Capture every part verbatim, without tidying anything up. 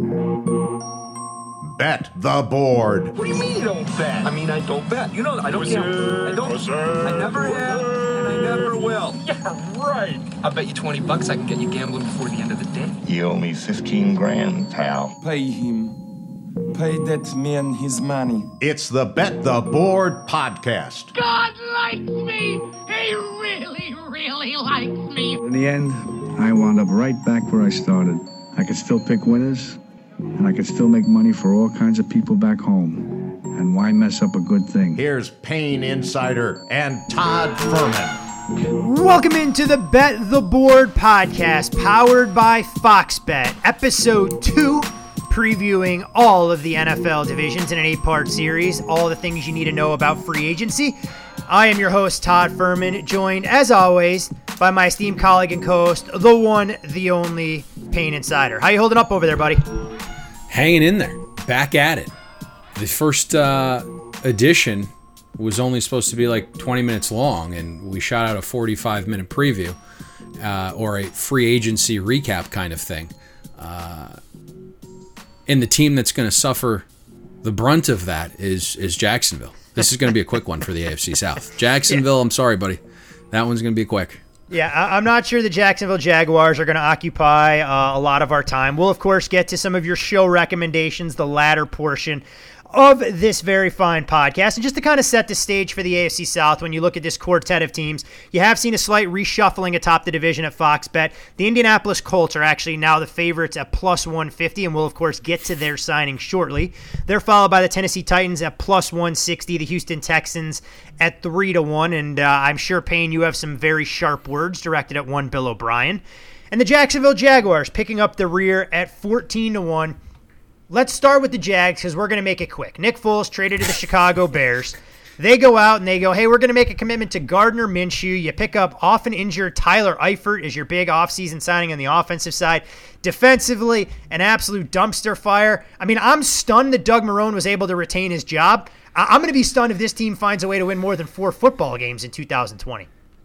Bet the board. What do you mean you don't bet? I mean, I don't bet. You know, I don't gamble. I don't. I never have, and I never will. Yeah, right. I'll bet you twenty bucks I can get you gambling before the end of the day. You owe me fifteen grand, pal. Pay him. Pay that man his money. It's the Bet the Board podcast. God likes me. He really, really likes me. In the end, I wound up right back where I started. I could still pick winners, and I could still make money for all kinds of people back home. And why mess up a good thing? Here's Payne Insider and Todd Fuhrman. Welcome into the Bet the Board podcast, powered by Fox Bet, episode two, previewing all of the N F L divisions in an eight-part series, all the things you need to know about free agency. I am your host, Todd Fuhrman, joined, as always, by my esteemed colleague and co-host, the one, the only, Payne Insider. How you holding up over there, buddy? Hanging in there, back at it. The first uh, edition was only supposed to be like twenty minutes long, and we shot out a forty-five minute preview, uh, or a free agency recap kind of thing. Uh, and the team that's going to suffer the brunt of that is is Jacksonville. This is going to be a quick one for the A F C South. Jacksonville, yeah. I'm sorry, buddy. That one's going to be quick. Yeah, I'm not sure the Jacksonville Jaguars are going to occupy uh, a lot of our time. We'll, of course, get to some of your show recommendations, the latter portion of this very fine podcast. And just to kind of set the stage for the A F C South, when you look at this quartet of teams, you have seen a slight reshuffling atop the division at Fox Bet. The Indianapolis Colts are actually now the favorites at plus one fifty, and we'll, of course, get to their signing shortly. They're followed by the Tennessee Titans at plus one sixty, the Houston Texans at three to one, and uh, I'm sure, Payne, you have some very sharp words directed at one Bill O'Brien. And the Jacksonville Jaguars picking up the rear at fourteen to one. Let's start with the Jags because we're going to make it quick. Nick Foles traded to the Chicago Bears. They go out and they go, hey, we're going to make a commitment to Gardner Minshew. You pick up often injured Tyler Eifert as your big offseason signing on the offensive side. Defensively, an absolute dumpster fire. I mean, I'm stunned that Doug Marrone was able to retain his job. I- I'm going to be stunned if this team finds a way to win more than four football games in two thousand twenty.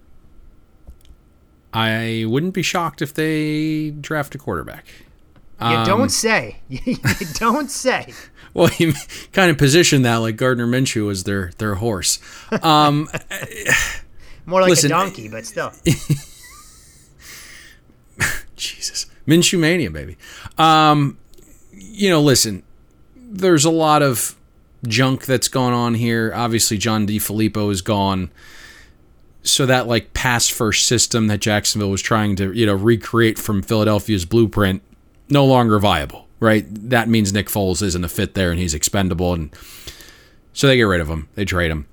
I wouldn't be shocked if they draft a quarterback. You um, don't say. You don't say. Well, you kind of position that like Gardner Minshew as their their horse. Um, More like listen, a donkey, but still. Jesus. Minshew mania, baby. Um, you know, listen, there's a lot of junk that's going on here. Obviously, John DeFilippo is gone. So that like pass first system that Jacksonville was trying to, you know, recreate from Philadelphia's blueprint, no longer viable, right? That means Nick Foles isn't a fit there and he's expendable. And so they get rid of him. They trade him.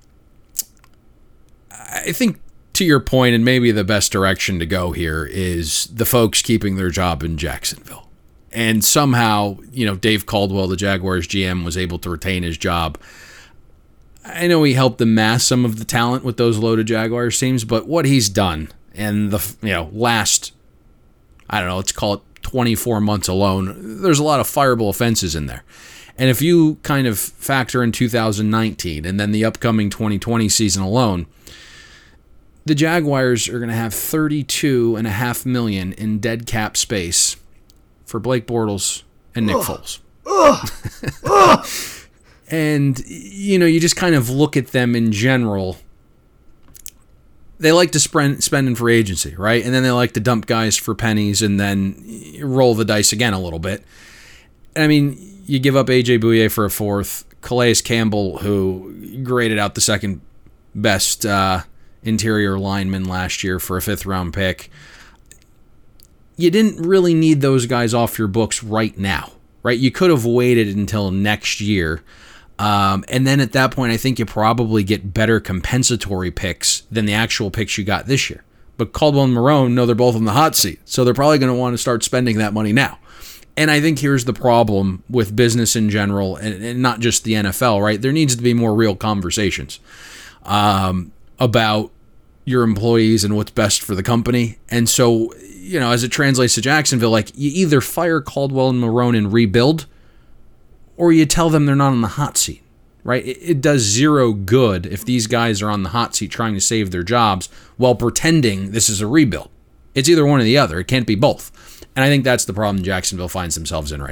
I think to your point, and maybe the best direction to go here is the folks keeping their job in Jacksonville. And somehow, you know, Dave Caldwell, the Jaguars G M, was able to retain his job. I know he helped amass some of the talent with those loaded Jaguars teams, but what he's done in the, you know, last, I don't know, let's call it twenty-four months alone, there's a lot of fireable offenses in there. And if you kind of factor in two thousand nineteen and then the upcoming twenty twenty season alone, the Jaguars are going to have thirty-two point five million dollars in dead cap space for Blake Bortles and Nick Ugh. Foles. Ugh. Ugh. And, you know, you just kind of look at them in general. They like to spend, spend in free agency, right? And then they like to dump guys for pennies and then roll the dice again a little bit. I mean, you give up A J Bouye for a fourth. Calais Campbell, who graded out the second best uh, interior lineman last year for a fifth round pick. You didn't really need those guys off your books right now, right? You could have waited until next year. Um, and then at that point, I think you probably get better compensatory picks than the actual picks you got this year. But Caldwell and Marrone know they're both in the hot seat, so they're probably going to want to start spending that money now. And I think here's the problem with business in general, and, and not just the N F L, right? There needs to be more real conversations um, about your employees and what's best for the company. And so, you know, as it translates to Jacksonville, like you either fire Caldwell and Marrone and rebuild, or you tell them they're not on the hot seat, right? It, it does zero good if these guys are on the hot seat trying to save their jobs while pretending this is a rebuild. It's either one or the other. It can't be both. And I think that's the problem Jacksonville finds themselves in right now.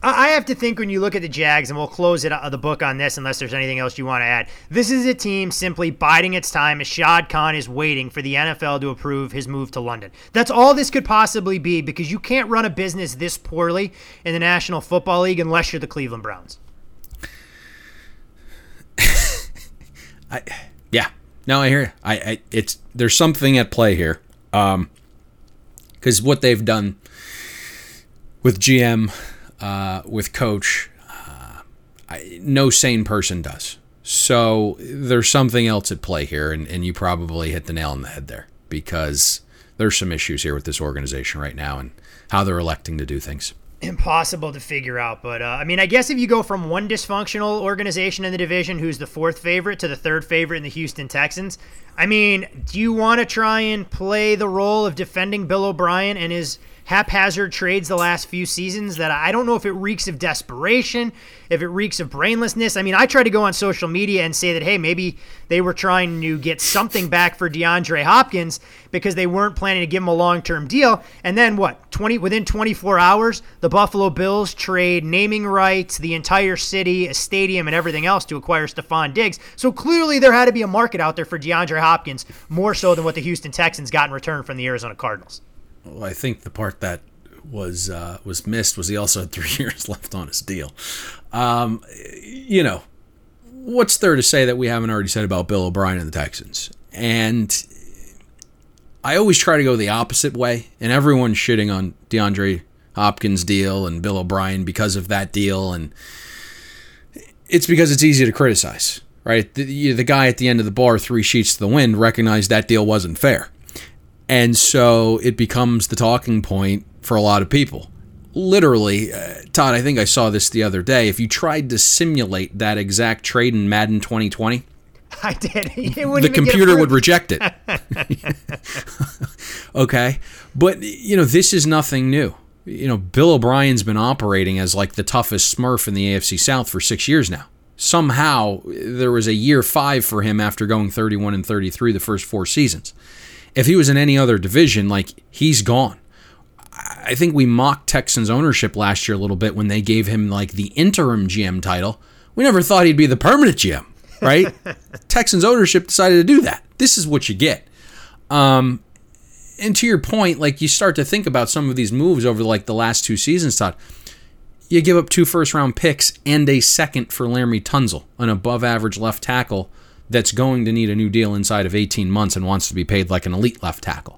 I have to think when you look at the Jags, and we'll close it uh, the book on this unless there's anything else you want to add. This is a team simply biding its time as Shad Khan is waiting for the N F L to approve his move to London. That's all this could possibly be, because you can't run a business this poorly in the National Football League unless you're the Cleveland Browns. I, yeah, no, I hear you. I, I, it's there's something at play here, um, because what they've done with G M. Uh, with coach, uh, I, no sane person does. So there's something else at play here, and, and you probably hit the nail on the head there, because there's some issues here with this organization right now and how they're electing to do things. Impossible to figure out, but uh, I mean, I guess if you go from one dysfunctional organization in the division who's the fourth favorite to the third favorite in the Houston Texans, I mean, do you want to try and play the role of defending Bill O'Brien and his haphazard trades the last few seasons that I don't know if it reeks of desperation, if it reeks of brainlessness? I mean, I try to go on social media and say that, hey, maybe they were trying to get something back for DeAndre Hopkins because they weren't planning to give him a long-term deal. And then what, twenty within twenty-four hours, the Buffalo Bills trade naming rights, the entire city, a stadium, and everything else to acquire Stephon Diggs. So clearly there had to be a market out there for DeAndre Hopkins, more so than what the Houston Texans got in return from the Arizona Cardinals. Well, I think the part that was uh, was missed was he also had three years left on his deal. Um, you know, what's there to say that we haven't already said about Bill O'Brien and the Texans? And I always try to go the opposite way, and everyone's shitting on DeAndre Hopkins' deal and Bill O'Brien because of that deal, and it's because it's easy to criticize, right? The, the guy at the end of the bar, three sheets to the wind, recognized that deal wasn't fair. And so it becomes the talking point for a lot of people. Literally, uh, Todd, I think I saw this the other day. If you tried to simulate that exact trade in Madden twenty twenty, I did. The computer would reject it. Okay? But, you know, this is nothing new. You know, Bill O'Brien's been operating as like the toughest Smurf in the A F C South for six years now. Somehow, there was a year five for him after going thirty-one and thirty-three the first four seasons. If he was in any other division, like, he's gone. I think we mocked Texans ownership last year a little bit when they gave him, like, the interim G M title. We never thought he'd be the permanent G M, right? Texans ownership decided to do that. This is what you get. Um, and to your point, like, you start to think about some of these moves over, like, the last two seasons, Todd. You give up two first-round picks and a second for Laremy Tunsil, an above-average left tackle that's going to need a new deal inside of eighteen months and wants to be paid like an elite left tackle.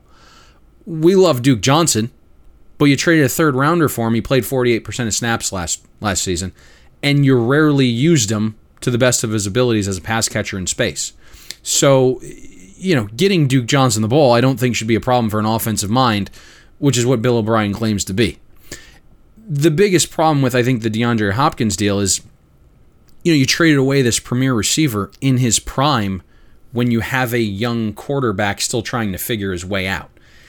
We love Duke Johnson, but you traded a third rounder for him. He played forty-eight percent of snaps last last season, and you rarely used him to the best of his abilities as a pass catcher in space. So, you know, getting Duke Johnson the ball, I don't think should be a problem for an offensive mind, which is what Bill O'Brien claims to be. The biggest problem with, I think, the DeAndre Hopkins deal is, you know, you traded away this premier receiver in his prime when you have a young quarterback still trying to figure his way out.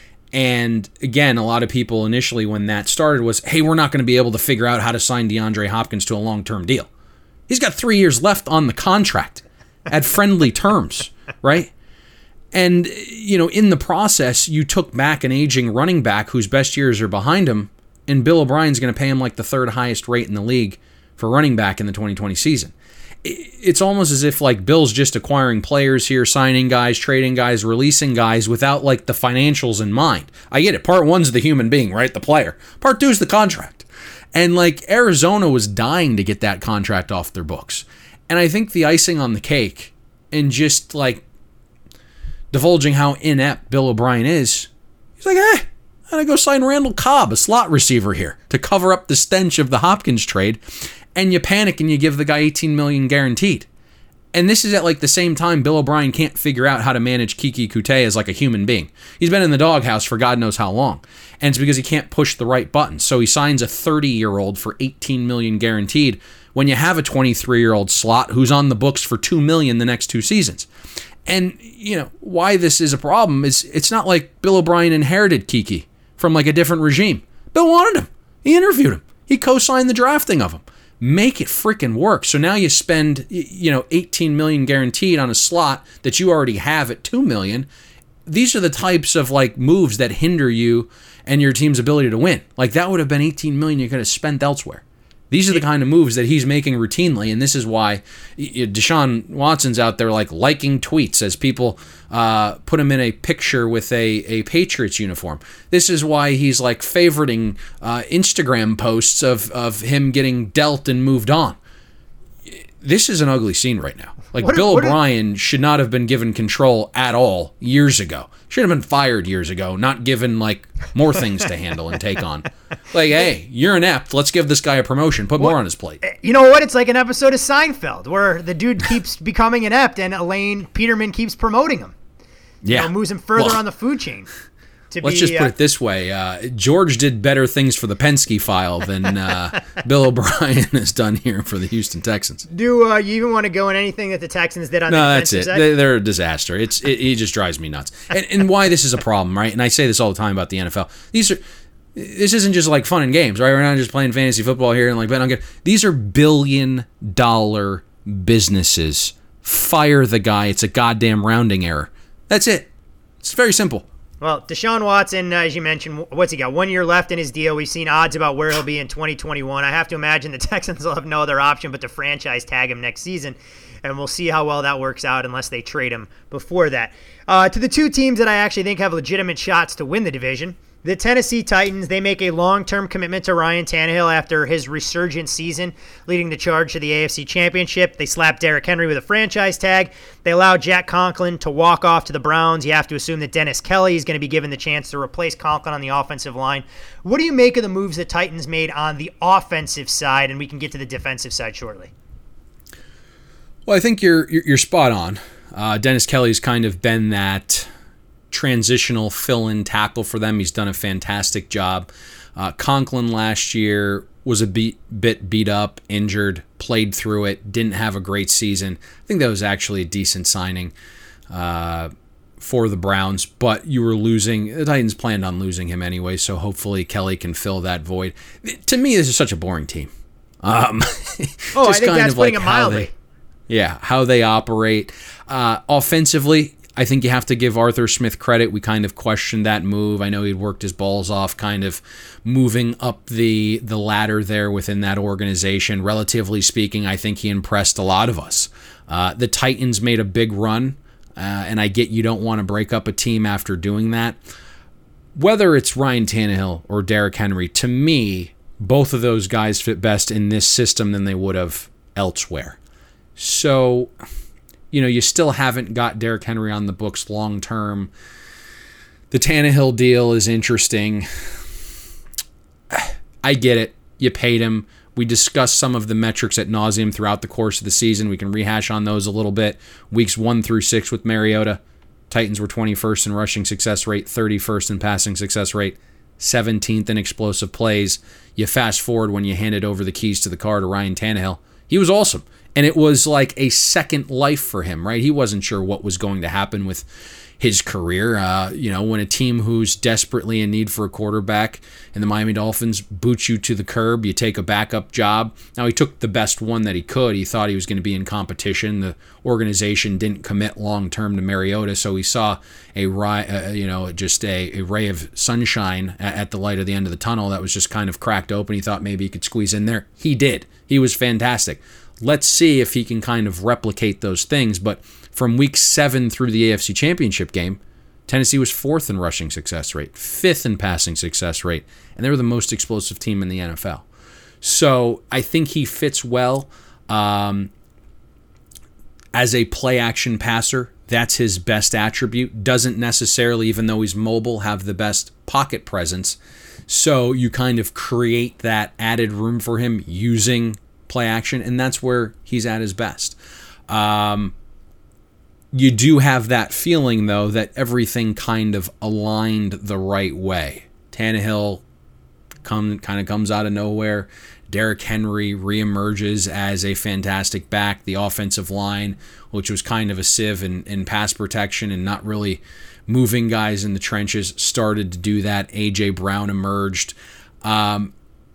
And again, a lot of people initially when that started was, hey, we're not going to be able to figure out how to sign DeAndre Hopkins to a long-term deal. He's got three years left on the contract at friendly terms, right? And, you know, in the process, you took back an aging running back whose best years are behind him, and Bill O'Brien's going to pay him like the third highest rate in the league for running back in the twenty twenty season. It's almost as if like Bill's just acquiring players here, signing guys, trading guys, releasing guys without like the financials in mind. I get it. Part one's the human being, right? The player. Part two's the contract. And like Arizona was dying to get that contract off their books. And I think the icing on the cake and just like divulging how inept Bill O'Brien is, he's like, eh, I'm going to go sign Randall Cobb, a slot receiver here, to cover up the stench of the Hopkins trade. And you panic and you give the guy eighteen million dollars guaranteed. And this is at like the same time Bill O'Brien can't figure out how to manage Kiki Kute as like a human being. He's been in the doghouse for God knows how long. And it's because he can't push the right buttons. So he signs a thirty-year-old for eighteen million dollars guaranteed when you have a twenty-three-year-old slot who's on the books for two million dollars the next two seasons. And, you know, why this is a problem is it's not like Bill O'Brien inherited Kiki from like a different regime. Bill wanted him. He interviewed him. He co-signed the drafting of him. Make it freaking work. So now you spend, you know, eighteen million dollars guaranteed on a slot that you already have at two million dollars. These are the types of like moves that hinder you and your team's ability to win. Like that would have been eighteen million dollars you could have spent elsewhere. These are the kind of moves that he's making routinely, and this is why Deshaun Watson's out there like liking tweets as people uh, put him in a picture with a, a Patriots uniform. This is why he's like favoriting uh, Instagram posts of, of him getting dealt and moved on. This is an ugly scene right now. Like, what, Bill what O'Brien are, should not have been given control at all years ago. Should have been fired years ago, not given, like, more things to handle and take on. Like, hey, you're inept. Let's give this guy a promotion. Put what, more on his plate. You know what? It's like an episode of Seinfeld where the dude keeps becoming inept and Elaine Peterman keeps promoting him. Yeah. You know, moves him further well, on the food chain. To let's be, just put uh, it this way. Uh, George did better things for the Penske file than uh, Bill O'Brien has done here for the Houston Texans. Do uh, you even want to go in anything that the Texans did on no, the that's defensive it. side? They, they're a disaster. It's it, it just drives me nuts. And, and why this is a problem, right? And I say this all the time about the N F L. These are this isn't just like fun and games, right? We're not just playing fantasy football here and like bet on good. These are billion dollar businesses. Fire the guy. It's a goddamn rounding error. That's it. It's very simple. Well, Deshaun Watson, uh, as you mentioned, what's he got? One year left in his deal. We've seen odds about where he'll be in twenty twenty-one. I have to imagine the Texans will have no other option but to franchise tag him next season, and we'll see how well that works out unless they trade him before that. Uh, to the two teams that I actually think have legitimate shots to win the division, the Tennessee Titans, they make a long-term commitment to Ryan Tannehill after his resurgent season, leading the charge to the A F C Championship. They slap Derrick Henry with a franchise tag. They allow Jack Conklin to walk off to the Browns. You have to assume that Dennis Kelly is going to be given the chance to replace Conklin on the offensive line. What do you make of the moves the Titans made on the offensive side? And we can get to the defensive side shortly. Well, I think you're you're, you're spot on. Uh, Dennis Kelly's kind of been that transitional fill-in tackle for them. He's done a fantastic job. Uh, Conklin last year was a beat, bit beat up, injured, played through it, didn't have a great season. I think that was actually a decent signing uh, for the Browns, but you were losing. The Titans planned on losing him anyway, so hopefully Kelly can fill that void. To me, this is such a boring team. Um, oh, I think that's putting like it mildly. They, yeah, how they operate. Uh, offensively, I think you have to give Arthur Smith credit. We kind of questioned that move. I know he'd worked his balls off kind of moving up the the ladder there within that organization. Relatively speaking, I think he impressed a lot of us. Uh, the Titans made a big run, uh, and I get you don't want to break up a team after doing that. Whether it's Ryan Tannehill or Derrick Henry, to me, both of those guys fit best in this system than they would have elsewhere. So, you know, you still haven't got Derrick Henry on the books long term. The Tannehill deal is interesting. I get it. You paid him. We discussed some of the metrics ad nauseum throughout the course of the season. We can rehash on those a little bit. Weeks one through six with Mariota. Titans were twenty-first in rushing success rate, thirty-first in passing success rate, seventeenth in explosive plays. You fast forward when you handed over the keys to the car to Ryan Tannehill. He was awesome. And it was like a second life for him, right? He wasn't sure what was going to happen with his career. Uh, you know, when a team who's desperately in need for a quarterback and the Miami Dolphins boots you to the curb, you take a backup job. Now, he took the best one that he could. He thought he was going to be in competition. The organization didn't commit long-term to Mariota, so he saw a, uh, you know, just a, a ray of sunshine at the light of the end of the tunnel that was just kind of cracked open. He thought maybe he could squeeze in there. He did. He was fantastic. Let's see if he can kind of replicate those things. But from week seven through the A F C Championship game, Tennessee was fourth in rushing success rate, fifth in passing success rate, and they were the most explosive team in the N F L. So I think he fits well um, as a play-action passer. That's his best attribute. Doesn't necessarily, even though he's mobile, have the best pocket presence. So you kind of create that added room for him using play action, and that's where he's at his best. Um, you do have that feeling, though, that everything kind of aligned the right way. Tannehill come, kind of comes out of nowhere. Derrick Henry reemerges as a fantastic back. The offensive line, which was kind of a sieve in, in pass protection and not really moving guys in the trenches, started to do that. A J. Brown emerged. Um,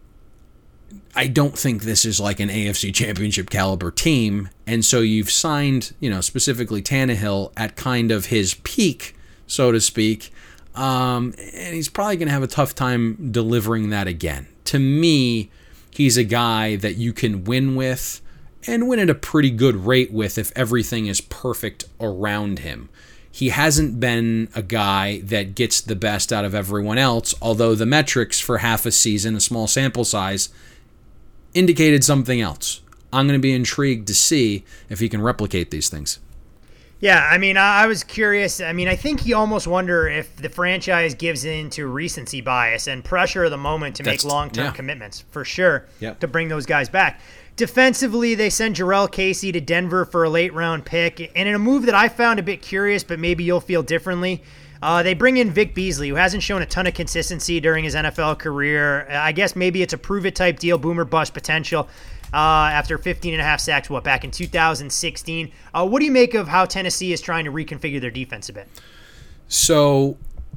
I don't think this is like an A F C Championship caliber team, and so you've signed, you know, specifically Tannehill at kind of his peak, so to speak, um, and he's probably going to have a tough time delivering that again. To me, He's a guy that you can win with and win at a pretty good rate with if everything is perfect around him. He hasn't been a guy that gets the best out of everyone else, although the metrics for half a season, a small sample size, indicated something else. I'm going to be intrigued to see if he can replicate these things. Yeah, I mean, I was curious. I mean, I think you almost wonder if the franchise gives in to recency bias and pressure of the moment to That's, make long-term yeah. commitments, for sure, yep. to bring those guys back. Defensively, they send Jarrell Casey to Denver for a late-round pick, and in a move that I found a bit curious, but maybe you'll feel differently, uh, they bring in Vic Beasley, who hasn't shown a ton of consistency during his N F L career. I guess maybe it's a prove-it-type deal, boomer-bust potential. Uh, after fifteen and a half sacks, what, back in two thousand sixteen. Uh, what do you make of how Tennessee is trying to reconfigure their defense a bit? So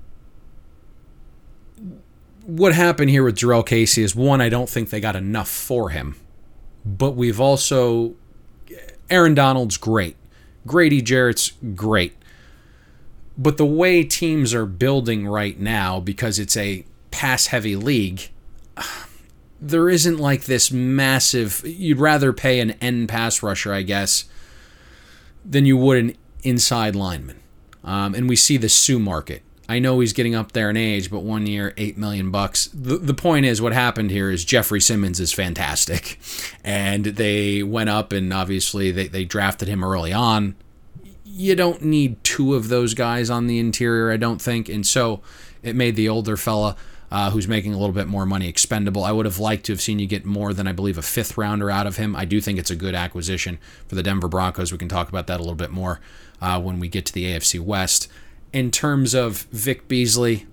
what happened here with Jarrell Casey is, one, I don't think they got enough for him. But we've also, Aaron Donald's great. Grady Jarrett's great. But the way teams are building right now, because it's a pass-heavy league, there isn't like this massive, you'd rather pay an end pass rusher, I guess, than you would an inside lineman. Um, and we see the Sue market. I know he's getting up there in age, but one year, eight million bucks. The, the point is, what happened here is Jeffrey Simmons is fantastic. And they went up and obviously they, they drafted him early on. You don't need two of those guys on the interior, I don't think. And so it made the older fella, Uh, who's making a little bit more money, expendable. I would have liked to have seen you get more than, I believe, a fifth rounder out of him. I do think it's a good acquisition for the Denver Broncos. We can talk about that a little bit more uh, when we get to the A F C West. In terms of Vic Beasley,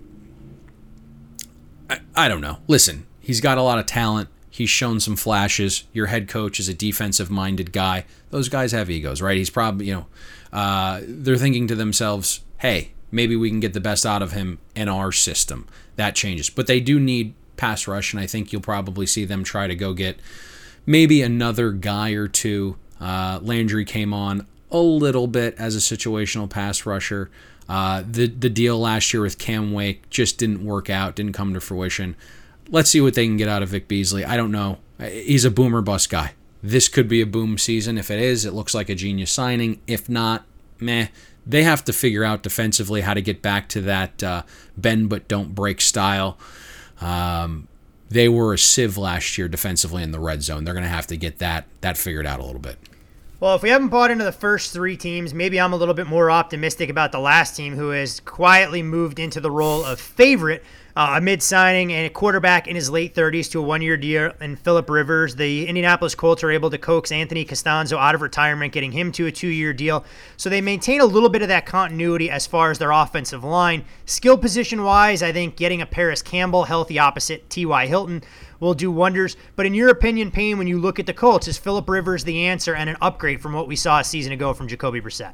I, I don't know. Listen, he's got a lot of talent. He's shown some flashes. Your head coach is a defensive-minded guy. Those guys have egos, right? He's probably, you know, uh, they're thinking to themselves, hey, maybe we can get the best out of him in our system. That changes. But they do need pass rush, and I think you'll probably see them try to go get maybe another guy or two. Uh, Landry came on a little bit as a situational pass rusher. Uh, the, the deal last year with Cam Wake just didn't work out, didn't come to fruition. Let's see what they can get out of Vic Beasley. I don't know. He's a boomer bust guy. This could be a boom season. If it is, it looks like a genius signing. If not, meh. They have to figure out defensively how to get back to that uh, bend but don't break style. Um, they were a sieve last year defensively in the red zone. They're going to have to get that that figured out a little bit. Well, if we haven't bought into the first three teams, maybe I'm a little bit more optimistic about the last team, who has quietly moved into the role of favorite uh, amid signing a quarterback in his late thirties to a one-year deal in Phillip Rivers. The Indianapolis Colts are able to coax Anthony Costanzo out of retirement, getting him to a two-year deal. So they maintain a little bit of that continuity as far as their offensive line. Skill position-wise, I think getting a Paris Campbell healthy opposite T Y. Hilton will do wonders. But in your opinion, Payne, when you look at the Colts, is Phillip Rivers the answer and an upgrade from what we saw a season ago from Jacoby Brissett?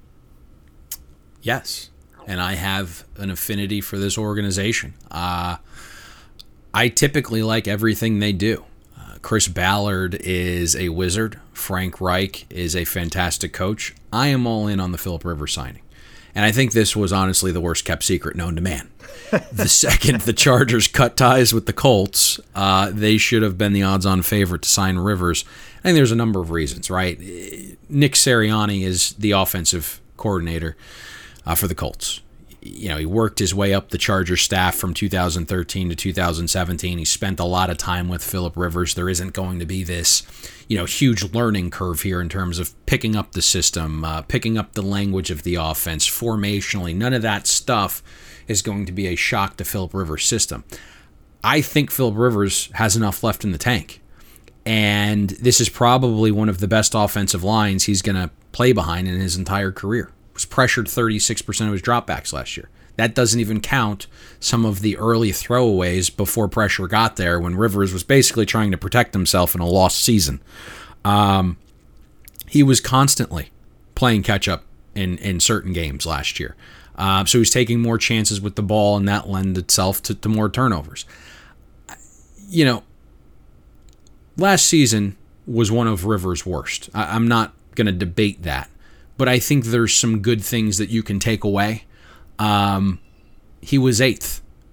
Yes. And I have an affinity for this organization. Uh, I typically like everything they do. Uh, Chris Ballard is a wizard. Frank Reich is a fantastic coach. I am all in on the Phillip Rivers signing. And I think this was honestly the worst kept secret known to man. The second the Chargers cut ties with the Colts, uh, they should have been the odds-on favorite to sign Rivers. I think there's a number of reasons, right? Nick Sirianni is the offensive coordinator uh, for the Colts. You know, he worked his way up the Chargers staff from two thousand thirteen to two thousand seventeen. He spent a lot of time with Phillip Rivers. There isn't going to be this, you know, huge learning curve here in terms of picking up the system, uh, picking up the language of the offense, formationally. None of that stuff is going to be a shock to Phillip Rivers' system. I think Phillip Rivers has enough left in the tank. And this is probably one of the best offensive lines he's going to play behind in his entire career. Was pressured thirty-six percent of his dropbacks last year. That doesn't even count some of the early throwaways before pressure got there when Rivers was basically trying to protect himself in a lost season. Um, he was constantly playing catch-up in, in certain games last year. Uh, so he's taking more chances with the ball, and that lends itself to, to more turnovers. You know, last season was one of Rivers' worst. I, I'm not going to debate that. But I think there's some good things that you can take away. Um, he was eighth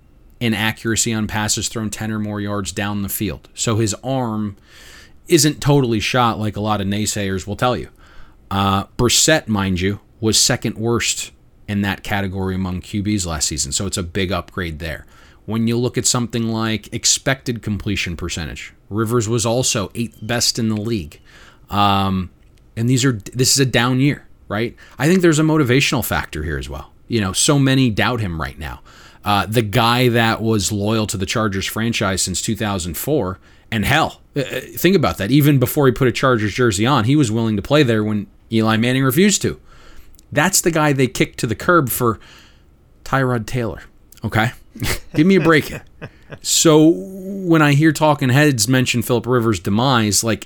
in accuracy on passes thrown ten or more yards down the field. So his arm isn't totally shot like a lot of naysayers will tell you. Uh, Brissett, mind you, was second worst in that category among Q Bs last season, so it's a big upgrade there. When you look at something like expected completion percentage, Rivers was also eighth best in the league. Um, and these are this is a down year, right? I think there's a motivational factor here as well. You know, so many doubt him right now. Uh, the guy that was loyal to the Chargers franchise since two thousand four, and hell, think about that. Even before he put a Chargers jersey on, he was willing to play there when Eli Manning refused to. That's the guy they kicked to the curb for Tyrod Taylor. Okay? Give me a break here. So when I hear talking heads mention Philip Rivers' demise, like,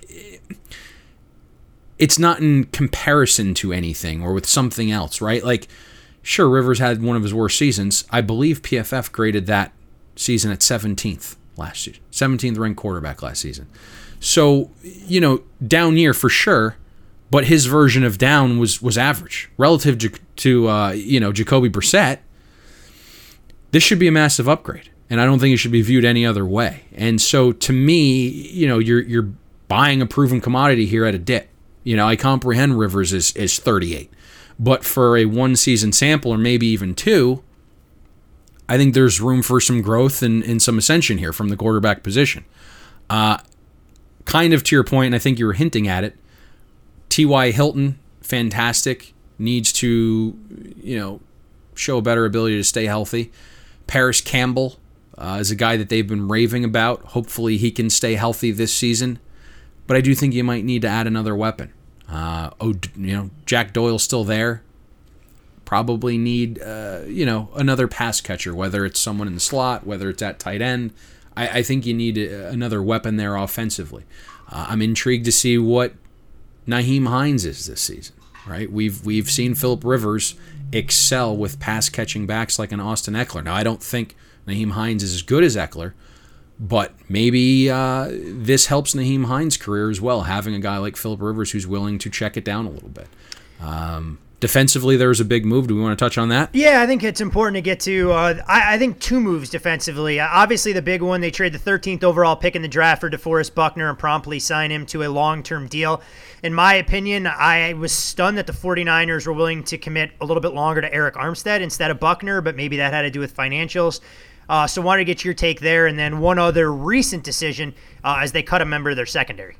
it's not in comparison to anything or with something else, right? Like, sure, Rivers had one of his worst seasons. I believe P F F graded that season at seventeenth last season. seventeenth ranked quarterback last season. So, you know, down year for sure, but his version of down was was average. Relative to, to uh, you know, Jacoby Brissett, this should be a massive upgrade, and I don't think it should be viewed any other way. And so to me, you know, you're you're buying a proven commodity here at a dip. You know, I comprehend Rivers is, is thirty-eight. But for a one-season sample, or maybe even two, I think there's room for some growth and, and some ascension here from the quarterback position. Uh, kind of to your point, and I think you were hinting at it, T Y. Hilton, fantastic, needs to, you know, show a better ability to stay healthy. Paris Campbell uh, is a guy that they've been raving about. Hopefully he can stay healthy this season. But I do think you might need to add another weapon. Uh, oh, you know, Jack Doyle's still there. Probably need, uh, you know, another pass catcher, whether it's someone in the slot, whether it's at tight end. I, I think you need a, another weapon there offensively. Uh, I'm intrigued to see what Nyheim Hines is this season, right? We've we've seen Philip Rivers excel with pass catching backs like an Austin Eckler. Now, I don't think Nyheim Hines is as good as Eckler, but maybe uh, this helps Nyheim Hines' career as well, having a guy like Philip Rivers who's willing to check it down a little bit. Um, defensively, there was a big move. Do we want to touch on that? Yeah, I think it's important to get to, uh, I, I think, two moves defensively. Uh, obviously, the big one, they trade the thirteenth overall pick in the draft for DeForest Buckner and promptly sign him to a long-term deal. In my opinion, I was stunned that the 49ers were willing to commit a little bit longer to Eric Armstead instead of Buckner, but maybe that had to do with financials. Uh, so wanted to get your take there. And then one other recent decision uh, as they cut a member of their secondary.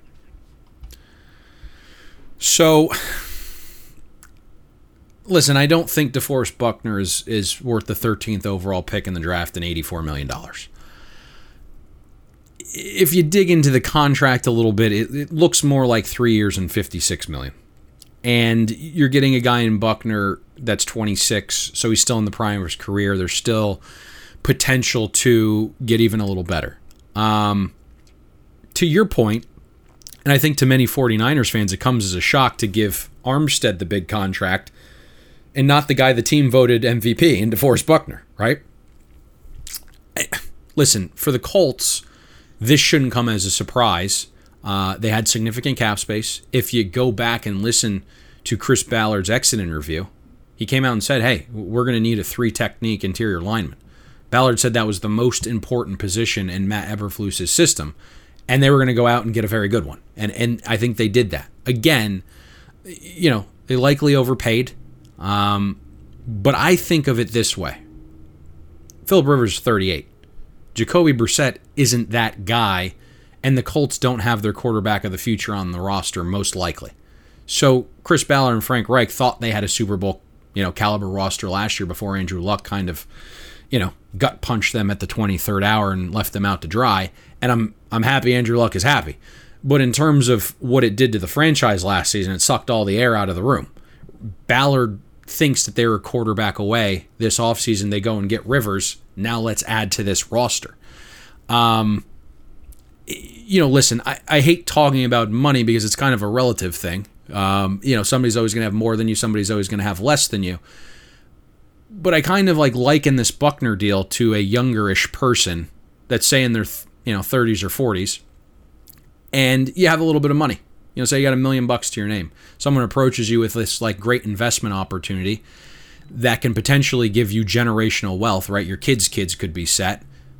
So, listen, I don't think DeForest Buckner is, is worth the thirteenth overall pick in the draft and eighty-four million dollars. If you dig into the contract a little bit, it, it looks more like three years and fifty-six million dollars. And you're getting a guy in Buckner that's twenty-six, so he's still in the prime of his career. There's still potential to get even a little better. Um, to your point, and I think to many 49ers fans, it comes as a shock to give Armstead the big contract and not the guy the team voted M V P in DeForest Buckner, right? Listen, for the Colts, this shouldn't come as a surprise. Uh, they had significant cap space. If you go back and listen to Chris Ballard's exit interview, he came out and said, hey, we're going to need a three-technique interior lineman. Ballard said that was the most important position in Matt Eberflus's system, and they were going to go out and get a very good one. And and I think they did that. Again, you know, they likely overpaid, um, but I think of it this way. Philip Rivers is thirty-eight. Jacoby Brissett isn't that guy, and the Colts don't have their quarterback of the future on the roster, most likely. So Chris Ballard and Frank Reich thought they had a Super Bowl, you know, caliber roster last year before Andrew Luck kind of, you know, gut punched them at the twenty-third hour and left them out to dry. And I'm I'm happy Andrew Luck is happy. But in terms of what it did to the franchise last season, it sucked all the air out of the room. Ballard thinks that they were a quarterback away. This offseason, they go and get Rivers. Now let's add to this roster. Um, you know, listen, I, I hate talking about money because it's kind of a relative thing. Um, you know, somebody's always going to have more than you. Somebody's always going to have less than you. But I kind of like liken this Buckner deal to a youngerish person that's say in their you know thirties or forties, and you have a little bit of money. You know, say you got a million bucks to your name. Someone approaches you with this like great investment opportunity that can potentially give you generational wealth. Right, your kids' kids could be set.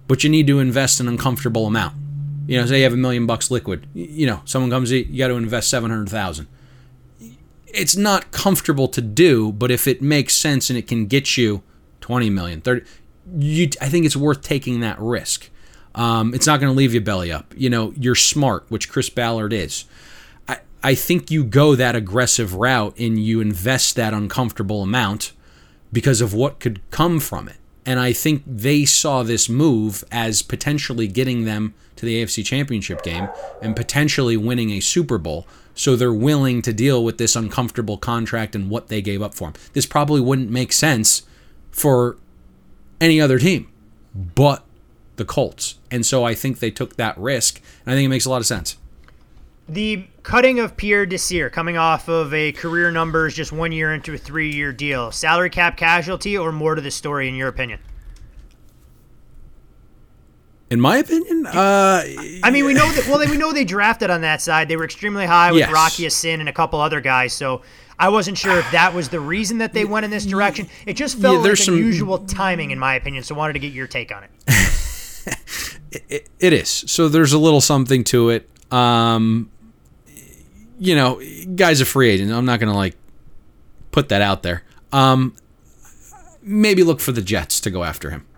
but you need to invest an uncomfortable amount. You know, say you have a million bucks liquid. You know, someone comes, you got to invest seven hundred thousand. It's not comfortable to do, but if it makes sense and it can get you twenty million, thirty, you, I think it's worth taking that risk. Um, it's not going to leave you belly up. You know, you're smart, which Chris Ballard is. I, I think you go that aggressive route and you invest that uncomfortable amount because of what could come from it. And I think they saw this move as potentially getting them to the A F C Championship game and potentially winning a Super Bowl. So they're willing to deal with this uncomfortable contract and what they gave up for him. This probably wouldn't make sense for any other team but the Colts. And so I think they took that risk, and I think it makes a lot of sense. The cutting of Pierre Desir coming off of a career numbers just one year into a three-year deal, salary cap casualty or more to the story in your opinion? In my opinion, uh, I mean, we know that. Well, we know they drafted on that side. They were extremely high with yes. Rocky Sin and a couple other guys. So I wasn't sure if that was the reason that they went in this direction. It just felt yeah, like some, unusual timing, in my opinion. So I wanted to get your take on it. it, it. It is. So there's a little something to it. Um, you know, guy's a free agent. I'm not going to like put that out there. Um, maybe look for the Jets to go after him.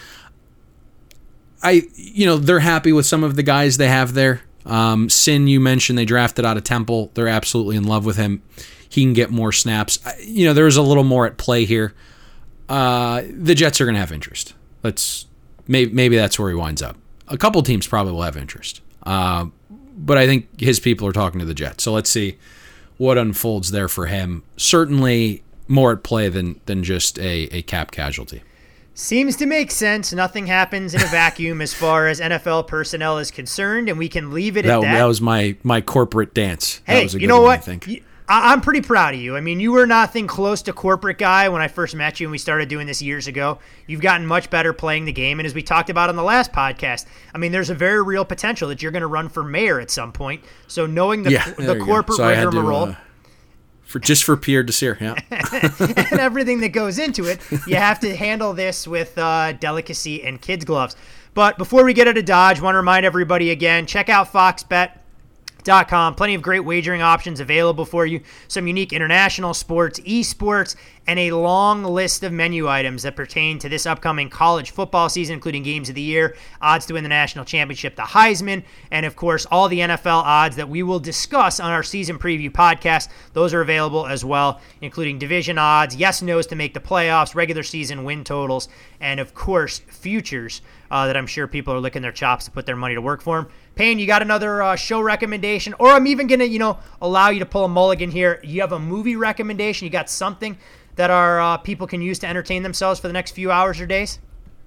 I, you know, they're happy with some of the guys they have there. Um, Sin, you mentioned they drafted out of Temple. They're absolutely in love with him. He can get more snaps. You know, there's a little more at play here. Uh, the Jets are going to have interest. Let's maybe maybe that's where he winds up. A couple teams probably will have interest. Uh, but I think his people are talking to the Jets. So let's see what unfolds there for him. Certainly more at play than than just a, a cap casualty. Seems to make sense. Nothing happens in a vacuum as far as N F L personnel is concerned, and we can leave it that, at that. That was my, my corporate dance. Hey, that was a you good know one, what? I think. You, I, I'm pretty proud of you. I mean, you were nothing close to corporate guy when I first met you and we started doing this years ago. You've gotten much better playing the game, and as we talked about on the last podcast, I mean, there's a very real potential that you're going to run for mayor at some point. So knowing the, yeah, the corporate so rigmarole. Uh, For just for Pierre Desir, yeah. and everything that goes into it, you have to handle this with uh, delicacy and kids' gloves. But before we get out of Dodge, I want to remind everybody again, check out fox bet dot com. Plenty of great wagering options available for you. Some unique international sports, esports, and a long list of menu items that pertain to this upcoming college football season, including games of the year, odds to win the national championship, the Heisman, and of course, all the N F L odds that we will discuss on our season preview podcast. Those are available as well, including division odds, yes, no's to make the playoffs, regular season win totals, and of course, futures uh, that I'm sure people are licking their chops to put their money to work for them. Payne, you got another uh, show recommendation, or I'm even going to, you know, allow you to pull a mulligan here. You have a movie recommendation? You got something that our uh, people can use to entertain themselves for the next few hours or days?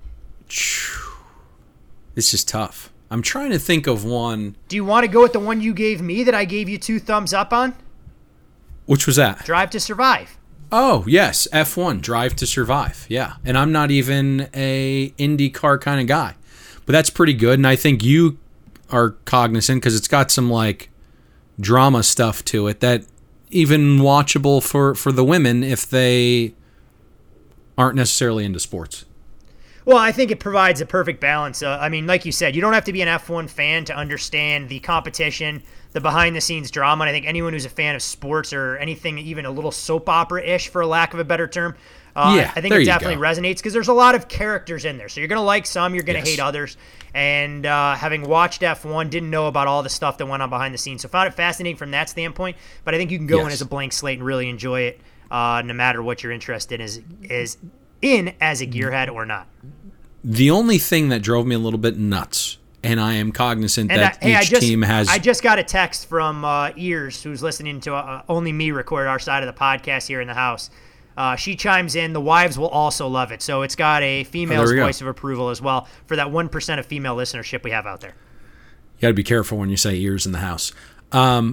This is tough. I'm trying to think of one. Do you want to go with the one you gave me that I gave you two thumbs up on? Which was that? Drive to Survive. Oh, yes, F one, Drive to Survive, yeah. And I'm not even a IndyCar kind of guy. But that's pretty good, and I think you are cognizant because it's got some, like, drama stuff to it that even watchable for, for the women if they aren't necessarily into sports. Well, I think it provides a perfect balance. Uh, I mean, like you said, you don't have to be an F one fan to understand the competition, the behind-the-scenes drama, and I think anyone who's a fan of sports or anything even a little soap opera-ish, for lack of a better term, uh, yeah, I think it definitely resonates because there's a lot of characters in there. So you're going to like some, you're going to yes. hate others. And uh, having watched F one, didn't know about all the stuff that went on behind the scenes. So found it fascinating from that standpoint. But I think you can go yes. in as a blank slate and really enjoy it uh, no matter what you're interested in, is, is in as a gearhead or not. The only thing that drove me a little bit nuts, and I am cognizant and that I, hey, each I just, team has... I just got a text from uh, Ears, who's listening to uh, Only Me record our side of the podcast here in the house. Uh, she chimes in. The wives will also love it. So it's got a female's oh, voice go. of approval as well for that one percent of female listenership we have out there. You got to be careful when you say ears in the house. Um,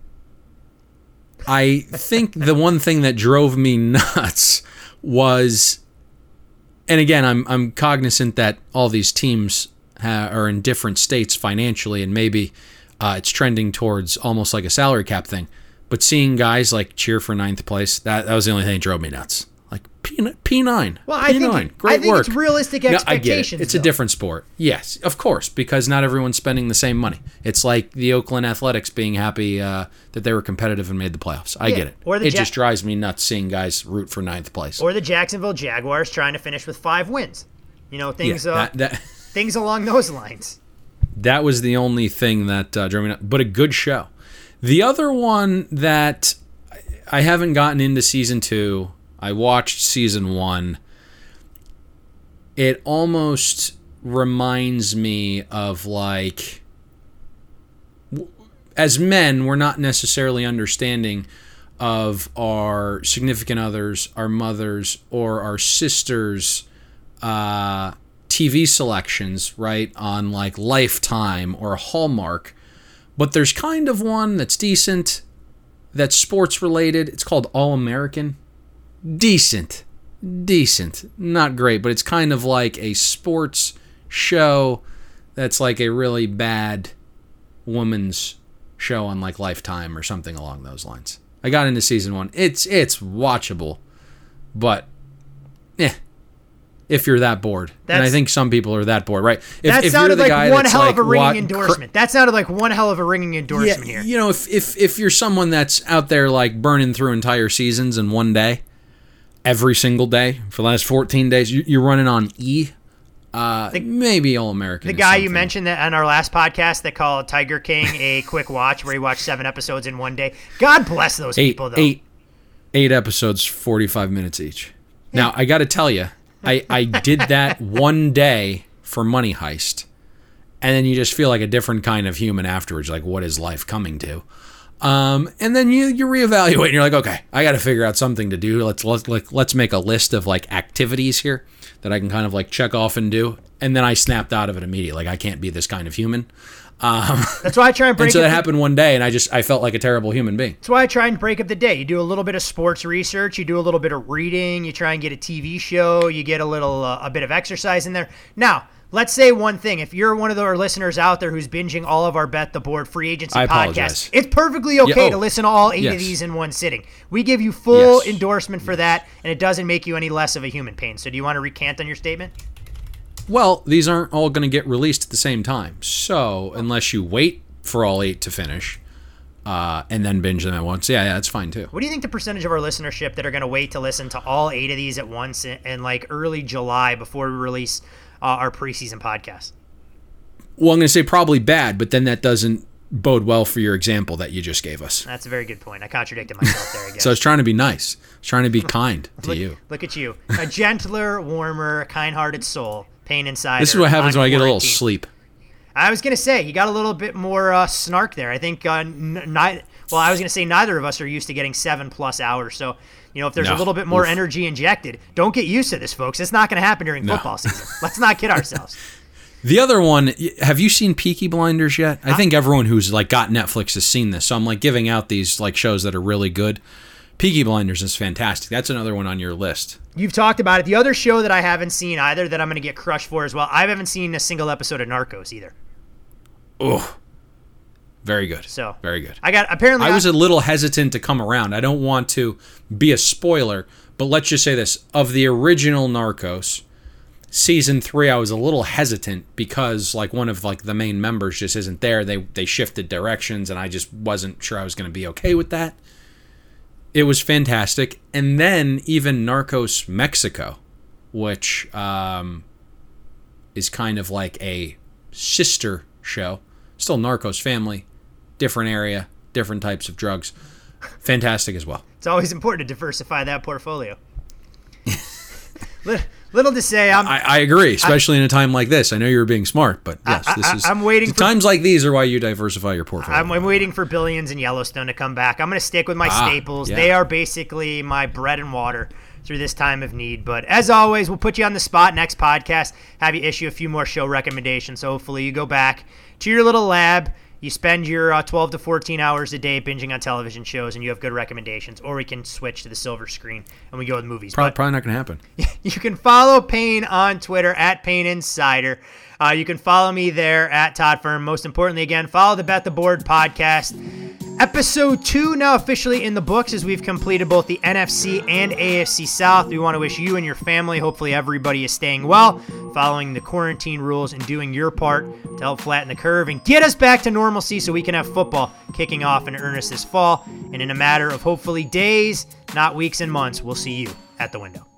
I think the one thing that drove me nuts was, and again, I'm I'm cognizant that all these teams ha- are in different states financially, and maybe uh, it's trending towards almost like a salary cap thing. But seeing guys like cheer for ninth place, that, that was the only thing that drove me nuts. Like, P nine. Well, I P nine. think, Great I think work. it's realistic No, expectations. I get it. It's though. a different sport. Yes, of course, because not everyone's spending the same money. It's like the Oakland Athletics being happy uh, that they were competitive and made the playoffs. I Yeah, get it. or the it Ja- just drives me nuts seeing guys root for ninth place. Or the Jacksonville Jaguars trying to finish with five wins. You know, things yeah, uh, that, that, things along those lines. that was the only thing that uh, drove me nuts. But a good show. The other one that I haven't gotten into season two, I watched season one. It almost reminds me of like, as men, we're not necessarily understanding of our significant others, our mothers, or our sisters' uh, T V selections, right, on like Lifetime or Hallmark. But there's kind of one that's decent, that's sports related. It's called All American. Decent. Decent. Not great, but it's kind of like a sports show that's like a really bad woman's show on like Lifetime or something along those lines. I got into season one. It's it's watchable, but eh, if you're that bored. That's, and I think some people are that bored, right? If, that if sounded you're the like guy one that's hell like, of a ringing what, endorsement. That sounded like one hell of a ringing endorsement yeah, here. You know, if, if if you're someone that's out there like burning through entire seasons in one day, every single day for the last fourteen days, you, you're running on E. Uh, the, maybe All American. The guy you mentioned that on our last podcast that called Tiger King a quick watch, where he watched seven episodes in one day. God bless those eight, people, though. Eight, eight episodes, forty-five minutes each. Yeah. Now I got to tell you, I I did that one day for Money Heist, and then you just feel like a different kind of human afterwards. Like, what is life coming to? Um, and then you you reevaluate, and you're like, okay, I got to figure out something to do. Let's let's like let's make a list of like activities here that I can kind of like check off and do. And then I snapped out of it immediately. Like, I can't be this kind of human. Um, That's why I try and break. And so it that the, happened one day, and I just I felt like a terrible human being. That's why I try and break up the day. You do a little bit of sports research, you do a little bit of reading, you try and get a T V show, you get a little uh, a bit of exercise in there. Now, let's say one thing. If you're one of our listeners out there who's binging all of our Bet the Board free agency I podcasts, apologize. it's perfectly okay yeah, oh, to listen to all eight yes. of these in one sitting. We give you full yes. endorsement for that, and it doesn't make you any less of a human pain. So do you want to recant on your statement? Well, these aren't all going to get released at the same time. So unless you wait for all eight to finish uh, and then binge them at once, yeah, yeah, that's fine too. What do you think the percentage of our listenership that are going to wait to listen to all eight of these at once in, in like early July before we release uh, our preseason podcast? Well, I'm going to say probably bad, but then that doesn't bode well for your example that you just gave us. That's a very good point. I contradicted myself there again. So I was trying to be nice. I was trying to be kind to look, you. Look at you. A gentler, warmer, kind-hearted soul. Pain inside. This is what happens when I get a little sleep. I was going to say, you got a little bit more uh, snark there. I think, uh, n- ni- well, I was going to say neither of us are used to getting seven-plus hours. So, you know, if there's no. a little bit more Oof. energy injected, don't get used to this, folks. It's not going to happen during no. football season. Let's not kid ourselves. The other one, have you seen Peaky Blinders yet? I think everyone who's like got Netflix has seen this. So I'm like giving out these like shows that are really good. Peaky Blinders is fantastic. That's another one on your list. You've talked about it. The other show that I haven't seen either that I'm going to get crushed for as well, I haven't seen a single episode of Narcos either. Oh, very good. So very good. I got apparently I was a little hesitant to come around. I don't want to be a spoiler, but let's just say this. Of the original Narcos, season three, I was a little hesitant because like one of like the main members just isn't there. They they shifted directions, and I just wasn't sure I was going to be okay with that. It was fantastic. And then even Narcos Mexico, which um, is kind of like a sister show. Still Narcos family, different area, different types of drugs. Fantastic as well. It's always important to diversify that portfolio. Little to say, I'm. I, I agree, especially I, in a time like this. I know you were being smart, but yes, I, I, this is. I'm waiting. For, times like these are why you diversify your portfolio. I'm, I'm waiting for Billions and Yellowstone to come back. I'm going to stick with my ah, staples. Yeah. They are basically my bread and water through this time of need. But as always, we'll put you on the spot next podcast. Have you issue a few more show recommendations. So hopefully you go back to your little lab. You spend your uh, twelve to fourteen hours a day binging on television shows, and you have good recommendations. Or we can switch to the silver screen, and we go with movies. Probably, but probably not going to happen. You can follow Payne on Twitter, at Payne Insider. Uh, you can follow me there, at Todd Firm. Most importantly, again, follow the Bet the Board podcast Episode two now officially in the books as we've completed both the N F C and A F C South. We want to wish you and your family, hopefully everybody is staying well, following the quarantine rules, and doing your part to help flatten the curve and get us back to normalcy so we can have football kicking off in earnest this fall. And in a matter of hopefully days, not weeks and months, we'll see you at the window.